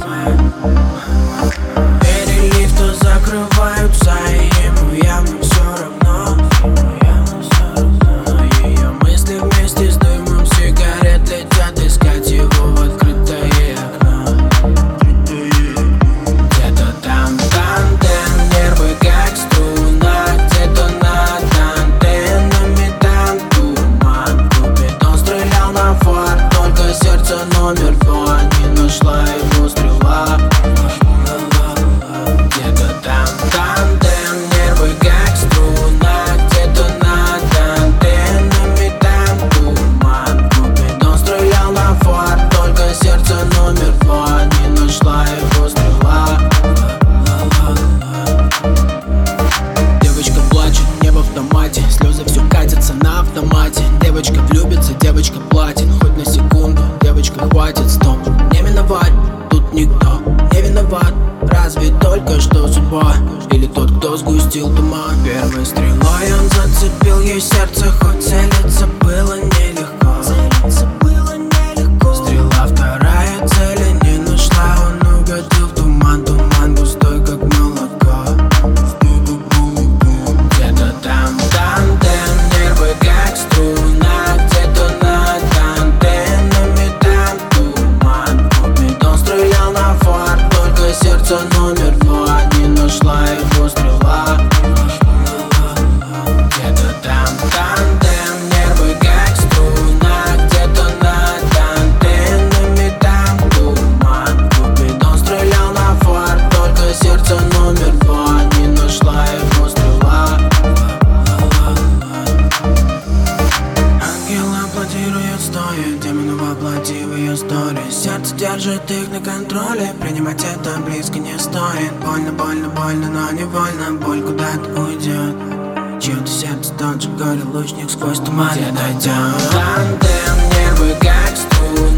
Двери лифта закрываются, и ему явно все равно. Но ее мысли вместе с дымом сигарет летят искать его в открытое окно. Где-то там тандем, нервы как струна. Где-то над антеннами там туман. Купидон стрелял на фар, только сердце номер 2 не нашла его стрела. Где-то там тандем, нервы как струна. Где-то над антеннами там туман. Купидон стрелял на фар, только сердце номер 2 не нашла его стрела. Девочка плачет, не в автомате, слезы все катятся на автомате. Девочка влюбится, девочка платит, хоть на секунду, девочка хватит. Стоп, не миновать, тут никто не виноват. Разве только что судьба или тот, кто сгустил туман? Первой стрелой он зацепил ей сердце, хоть целиться было нелегко. Стрела вторая цели не нашла, он угодил в туман. Туман густой, как молоко. Где-то там тандем, нервы как струна. Где-то над антеннами там туман. Купидон стрелял на фар, только сердце номер 2 не нашла его стрела. Где-то там тандем, нервы как струна. Где-то над антеннами там туман. Купидон стрелял на фар, только сердце номер 2 не нашла его стрела. Ангел аплодирует стоя, демоны воплоти в ее истории. Сердце держит их на контроле, принимать это близко не стоит. Больно, больно, больно, но невольно, боль куда-то уйдет. Чье-то сердце тот же горе лучник сквозь туман. Где-то там тандем, нервы как струна.